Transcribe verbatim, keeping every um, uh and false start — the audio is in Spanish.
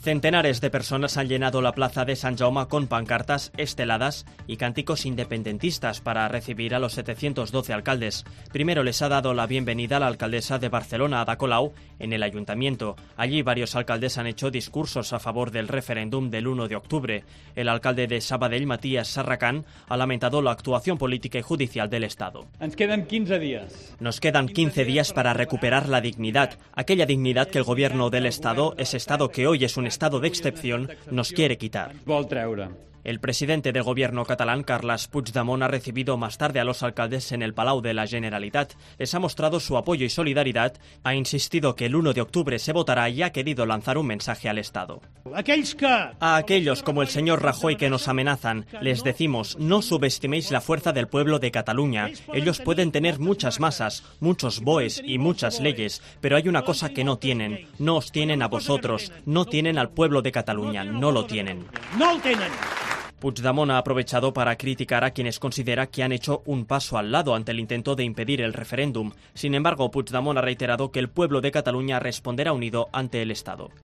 Centenares de personas han llenado la plaza de Sant Jaume con pancartas, esteladas y cánticos independentistas para recibir a los setecientos doce alcaldes. Primero les ha dado la bienvenida la alcaldesa de Barcelona, Ada Colau, en el ayuntamiento. Allí varios alcaldes han hecho discursos a favor del referéndum del uno de octubre. El alcalde de Sabadell, Matías Sarracán, ha lamentado la actuación política y judicial del Estado. Ens queden quinze días. Nos quedan quince días para recuperar la dignidad, aquella dignidad que el gobierno del Estado, ese Estado que hoy es un estado de excepción, nos quiere quitar. El presidente del gobierno catalán, Carles Puigdemont, ha recibido más tarde a los alcaldes en el Palau de la Generalitat. Les ha mostrado su apoyo y solidaridad, ha insistido que el uno de octubre se votará y ha querido lanzar un mensaje al Estado. A aquellos como el señor Rajoy que nos amenazan, les decimos, no subestiméis la fuerza del pueblo de Cataluña. Ellos pueden tener muchas masas, muchos boes y muchas leyes, pero hay una cosa que no tienen. No os tienen a vosotros, no tienen al pueblo de Cataluña, no lo tienen. No lo tienen. Puigdemont ha aprovechado para criticar a quienes considera que han hecho un paso al lado ante el intento de impedir el referéndum. Sin embargo, Puigdemont ha reiterado que el pueblo de Cataluña responderá unido ante el Estado.